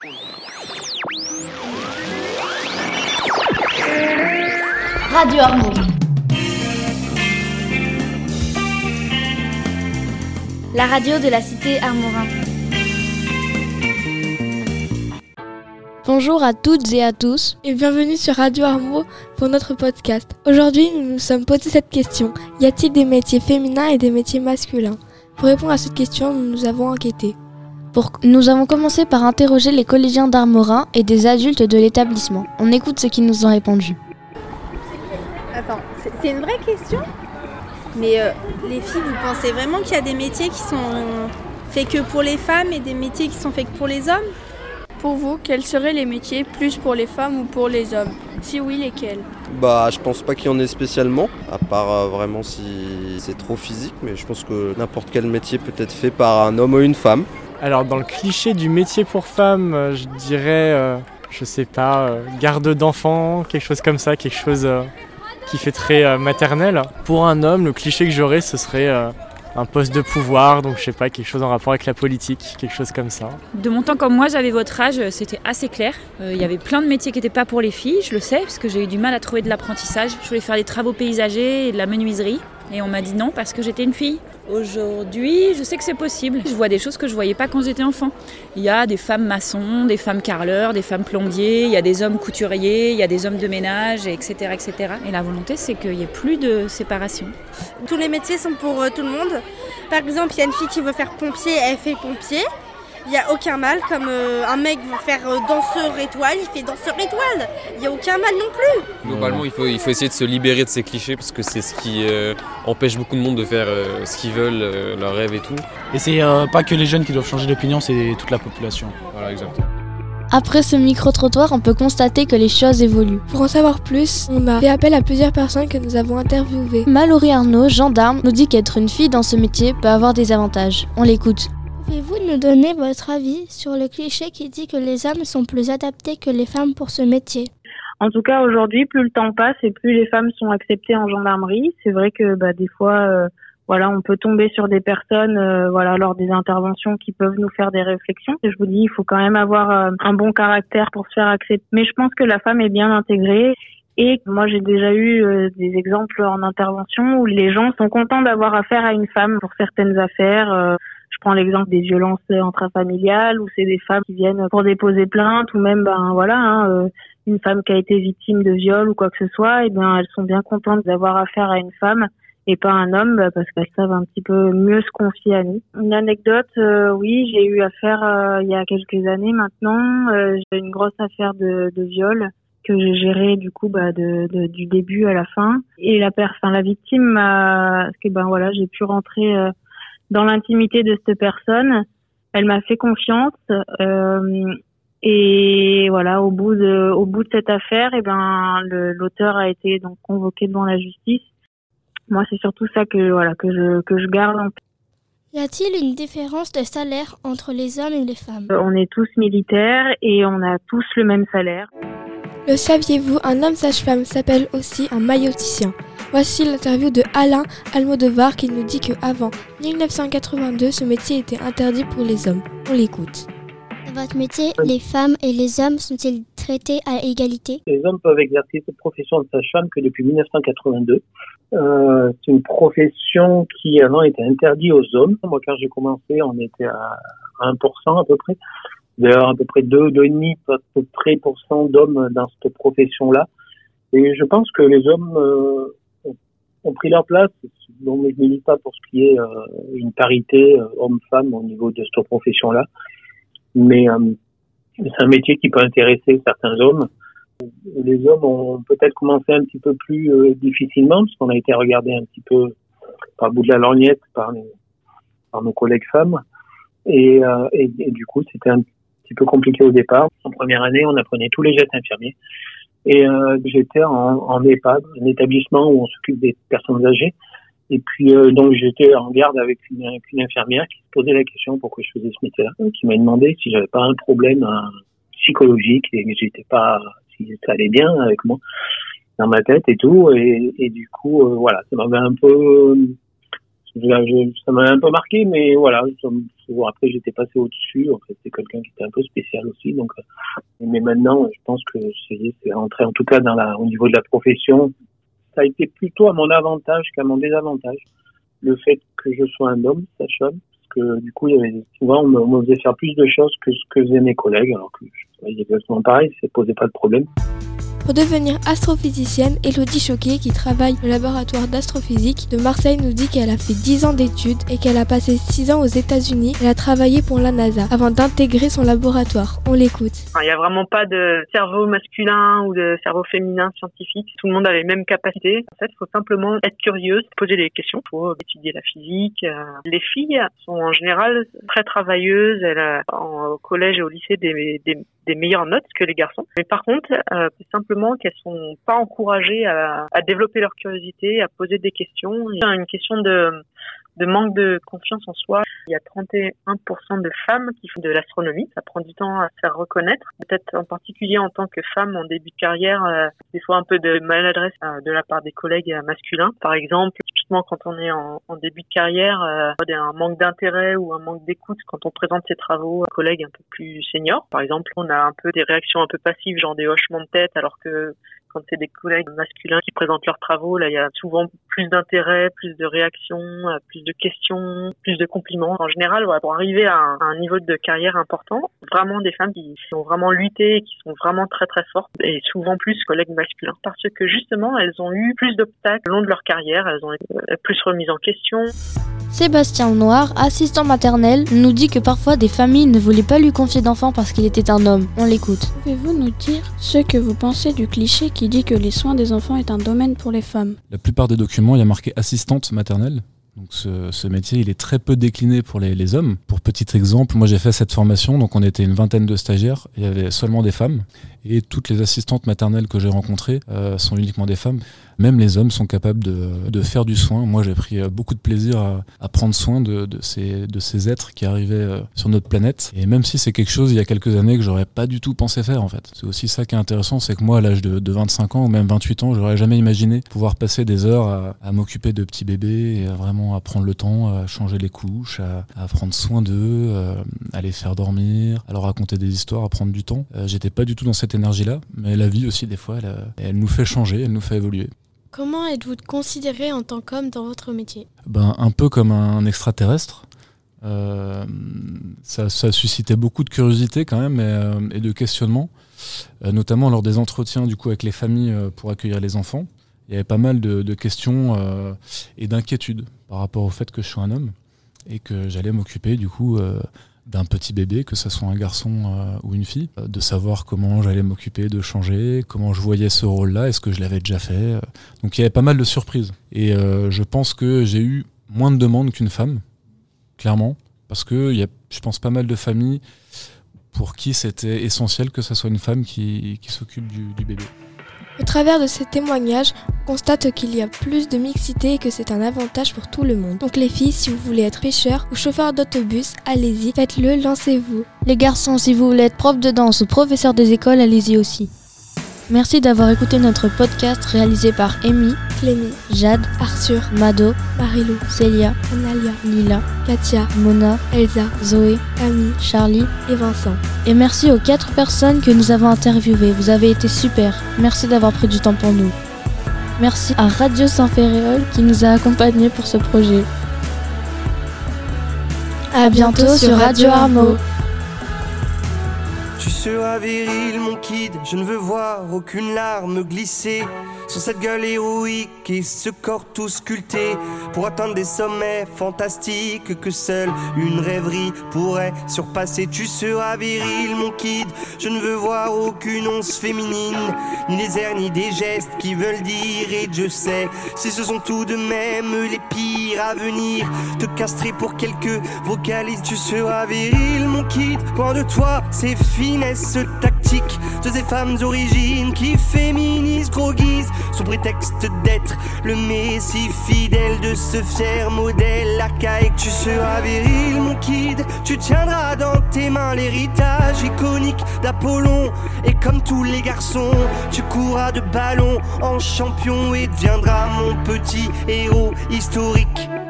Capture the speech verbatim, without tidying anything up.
Radio Armo. La radio de la cité Armorin. Bonjour à toutes et à tous et bienvenue sur Radio Armo pour notre podcast. Aujourd'hui, nous nous sommes posé cette question. Y a-t-il des métiers féminins et des métiers masculins ? Pour répondre à cette question, nous nous avons enquêté. Pour... Nous avons commencé par interroger les collégiens d'Armorin et des adultes de l'établissement. On écoute ce qu'ils nous ont répondu. Attends, c'est, c'est une vraie question ? Mais euh, les filles, vous pensez vraiment qu'il y a des métiers qui sont faits que pour les femmes et des métiers qui sont faits que pour les hommes ? Pour vous, quels seraient les métiers plus pour les femmes ou pour les hommes ? Si oui, lesquels ? Bah, je pense pas qu'il y en ait spécialement, à part euh, vraiment si c'est trop physique, mais je pense que n'importe quel métier peut être fait par un homme ou une femme. Alors, dans le cliché du métier pour femme, euh, je dirais, euh, je sais pas, euh, garde d'enfants, quelque chose comme ça, quelque chose euh, qui fait très euh, maternel. Pour un homme, le cliché que j'aurais, ce serait euh, un poste de pouvoir, donc je sais pas, quelque chose en rapport avec la politique, quelque chose comme ça. De mon temps comme moi, j'avais votre âge, c'était assez clair. Il euh, y avait plein de métiers qui n'étaient pas pour les filles, je le sais, parce que j'ai eu du mal à trouver de l'apprentissage. Je voulais faire des travaux paysagers et de la menuiserie, et on m'a dit non parce que j'étais une fille. Aujourd'hui, je sais que c'est possible. Je vois des choses que je ne voyais pas quand j'étais enfant. Il y a des femmes maçons, des femmes carreleurs, des femmes plombiers, il y a des hommes couturiers, il y a des hommes de ménage, et cetera, et cetera. Et la volonté, c'est qu'il n'y ait plus de séparation. Tous les métiers sont pour euh, tout le monde. Par exemple, il y a une fille qui veut faire pompier, elle fait pompier. Il n'y a aucun mal, comme euh, un mec veut faire euh, danseur étoile, il fait danseur étoile. Il n'y a aucun mal non plus. Globalement, il faut, il faut essayer de se libérer de ces clichés parce que c'est ce qui euh, empêche beaucoup de monde de faire euh, ce qu'ils veulent, euh, leurs rêves et tout. Et c'est euh, pas que les jeunes qui doivent changer d'opinion, c'est toute la population. Voilà, exactement. Après ce micro-trottoir, on peut constater que les choses évoluent. Pour en savoir plus, on a fait appel à plusieurs personnes que nous avons interviewées. Mallory Arnaud, gendarme, nous dit qu'être une fille dans ce métier peut avoir des avantages. On l'écoute. Pouvez-vous nous donner votre avis sur le cliché qui dit que les hommes sont plus adaptés que les femmes pour ce métier ? En tout cas, aujourd'hui, plus le temps passe et plus les femmes sont acceptées en gendarmerie. C'est vrai que bah, des fois, euh, voilà, on peut tomber sur des personnes, euh, voilà, lors des interventions qui peuvent nous faire des réflexions. Et je vous dis, il faut quand même avoir euh, un bon caractère pour se faire accepter. Mais je pense que la femme est bien intégrée. Et moi, j'ai déjà eu euh, des exemples en intervention où les gens sont contents d'avoir affaire à une femme pour certaines affaires. Euh, Je prends l'exemple des violences intrafamiliales où c'est des femmes qui viennent pour déposer plainte ou même ben voilà hein, euh, une femme qui a été victime de viol ou quoi que ce soit, et bien elles sont bien contentes d'avoir affaire à une femme et pas un homme bah, parce qu'elles savent un petit peu mieux se confier à nous. Une anecdote, euh, oui, j'ai eu affaire euh, il y a quelques années maintenant, euh, j'ai une grosse affaire de, de viol que j'ai géré du coup bah de, de du début à la fin, et la personne, la victime m'a, parce que ben voilà, j'ai pu rentrer euh, dans l'intimité de cette personne. Elle m'a fait confiance euh, et voilà, au bout de au bout de cette affaire, et ben le, l'auteur a été donc convoqué devant la justice. Moi, c'est surtout ça que voilà que je que je garde en tête. Y a-t-il une différence de salaire entre les hommes et les femmes ? On est tous militaires et on a tous le même salaire. Le saviez-vous, un homme sage-femme s'appelle aussi un maïoticien. Voici l'interview de Alain Almodovar qui nous dit qu'avant dix-neuf cent quatre-vingt-deux, ce métier était interdit pour les hommes. On l'écoute. Dans votre métier, les femmes et les hommes sont-ils traités à égalité ? Les hommes peuvent exercer cette profession de sage-femme que depuis dix-neuf cent quatre-vingt-deux. Euh, c'est une profession qui avant était interdite aux hommes. Moi, quand j'ai commencé, on était à un pour cent à peu près. D'ailleurs, à peu près deux, deux virgule cinq à peu près pour cent d'hommes dans cette profession-là. Et je pense que les hommes euh, ont pris leur place. Donc, je ne milite pas pour ce qui est euh, une parité euh, homme-femme au niveau de cette profession-là. Mais euh, c'est un métier qui peut intéresser certains hommes. Les hommes ont peut-être commencé un petit peu plus euh, difficilement, parce qu'on a été regardé un petit peu par le bout de la lorgnette par, les, par nos collègues femmes. Et, euh, et, et du coup, c'était un petit peu compliqué au départ. En première année, on apprenait tous les gestes infirmiers. Et euh, j'étais en, en EHPAD, un établissement où on s'occupe des personnes âgées. Et puis, euh, donc, j'étais en garde avec une, avec une infirmière qui se posait la question pourquoi je faisais ce métier-là, qui m'a demandé si j'avais pas un problème euh, psychologique et que j'étais pas, si ça allait bien avec moi dans ma tête et tout. Et, et du coup, euh, voilà, ça m'avait un peu, Ça m'a un peu marqué, mais voilà. Après, j'étais passé au-dessus. En fait, c'est quelqu'un qui était un peu spécial aussi. Donc, mais maintenant, je pense que c'est, c'est rentré, en tout cas, dans la, au niveau de la profession, ça a été plutôt à mon avantage qu'à mon désavantage. Le fait que je sois un homme, sage-femme, parce que du coup, il y avait souvent, on me, on me faisait faire plus de choses que ce que faisaient mes collègues, alors que il y avait exactement pareil, ça posait pas de problème. Pour devenir astrophysicienne, Elodie Choquet, qui travaille au laboratoire d'astrophysique de Marseille, nous dit qu'elle a fait dix ans d'études et qu'elle a passé six ans aux États-Unis. Elle a travaillé pour la NASA avant d'intégrer son laboratoire. On l'écoute. Il n'y a vraiment pas de cerveau masculin ou de cerveau féminin scientifique. Tout le monde a les mêmes capacités. En fait, il faut simplement être curieuse, poser des questions. Il faut étudier la physique. Les filles sont en général très travailleuses. Elles ont au collège et au lycée des, des, des meilleures notes que les garçons. Mais par contre, euh, c'est simplement qu'elles sont pas encouragées à, à développer leur curiosité, à poser des questions. Il y a une question de, de manque de confiance en soi. Il y a trente et un pour cent de femmes qui font de l'astronomie. Ça prend du temps à se faire reconnaître. Peut-être en particulier en tant que femme en début de carrière, euh, des fois un peu de maladresse euh, de la part des collègues euh, masculins. Par exemple, typiquement quand on est en, en début de carrière, euh, un manque d'intérêt ou un manque d'écoute quand on présente ses travaux à des collègues un peu plus seniors. Par exemple, on a un peu des réactions un peu passives, genre des hochements de tête, alors que quand c'est des collègues masculins qui présentent leurs travaux, là, il y a souvent plus d'intérêt, plus de réactions, plus de questions, plus de compliments. En général, ouais, pour arriver à un, à un niveau de carrière important, vraiment des femmes qui ont vraiment lutté et qui sont vraiment très très fortes, et souvent plus collègues masculins. Parce que justement, elles ont eu plus d'obstacles le long de leur carrière, elles ont été plus remises en question. Sébastien Noir, assistant maternel, nous dit que parfois des familles ne voulaient pas lui confier d'enfants parce qu'il était un homme. On l'écoute. Pouvez-vous nous dire ce que vous pensez du cliché qui dit que les soins des enfants est un domaine pour les femmes ? La plupart des documents, il y a marqué assistante maternelle. Donc ce, ce métier, il est très peu décliné pour les, les hommes. Pour petit exemple, moi j'ai fait cette formation, donc on était une vingtaine de stagiaires, il y avait seulement des femmes, et toutes les assistantes maternelles que j'ai rencontrées euh, sont uniquement des femmes. Même les hommes sont capables de, de faire du soin. Moi j'ai pris beaucoup de plaisir à, à prendre soin de, de, ces, de ces êtres qui arrivaient euh, sur notre planète. Et même si c'est quelque chose il y a quelques années que j'aurais pas du tout pensé faire en fait. C'est aussi ça qui est intéressant, c'est que moi à l'âge de, de vingt-cinq ans ou même vingt-huit ans, j'aurais jamais imaginé pouvoir passer des heures à, à m'occuper de petits bébés et à vraiment à prendre le temps, à changer les couches, à, à prendre soin d'eux, euh, à les faire dormir, à leur raconter des histoires, à prendre du temps. Euh, j'étais pas du tout dans cette énergie-là, mais la vie aussi des fois, elle, elle nous fait changer, elle nous fait évoluer. Comment êtes-vous considéré en tant qu'homme dans votre métier ? Ben, un peu comme un extraterrestre. Euh, ça, ça suscitait beaucoup de curiosité quand même et, euh, et de questionnement, euh, notamment lors des entretiens du coup, avec les familles euh, pour accueillir les enfants. Il y avait pas mal de, de questions euh, et d'inquiétudes par rapport au fait que je suis un homme et que j'allais m'occuper du coup euh, d'un petit bébé, que ce soit un garçon euh, ou une fille, euh, de savoir comment j'allais m'occuper, de changer, comment je voyais ce rôle-là, est-ce que je l'avais déjà fait. euh. Donc il y avait pas mal de surprises. Et euh, je pense que j'ai eu moins de demandes qu'une femme, clairement, parce qu'il y a, je pense, pas mal de familles pour qui c'était essentiel que ce soit une femme qui, qui s'occupe du, du bébé. Au travers de ces témoignages, on constate qu'il y a plus de mixité et que c'est un avantage pour tout le monde. Donc les filles, si vous voulez être pêcheur ou chauffeur d'autobus, allez-y, faites-le, lancez-vous. Les garçons, si vous voulez être prof de danse ou professeur des écoles, allez-y aussi. Merci d'avoir écouté notre podcast réalisé par Amy, Clémy, Jade, Arthur, Mado, Marilou, Célia, Analia, Lila, Katia, Mona, Elsa, Zoé, Camille, Charlie et Vincent. Et merci aux quatre personnes que nous avons interviewées. Vous avez été super. Merci d'avoir pris du temps pour nous. Merci à Radio Saint-Ferréol qui nous a accompagnés pour ce projet. À bientôt sur Radio Armo. Tu seras viril, mon kid, je ne veux voir aucune larme glisser sur cette gueule héroïque et ce corps tout sculpté pour atteindre des sommets fantastiques que seule une rêverie pourrait surpasser. Tu seras viril, mon kid, je ne veux voir aucune once féminine, ni les airs ni des gestes qui veulent dire et je sais si ce sont tout de même les pires à venir, te castrer pour quelques vocalises. Tu seras viril, mon kid, loin de toi c'est finesse tactique de ces femmes origines qui féminisent, gros guise sous prétexte d'être le messie fidèle de ce fier modèle archaïque. Tu seras viril, mon kid, tu tiendras dans tes mains l'héritage iconique d'Apollon et comme tous les garçons tu courras de ballon en champion et deviendras mon petit héros historique.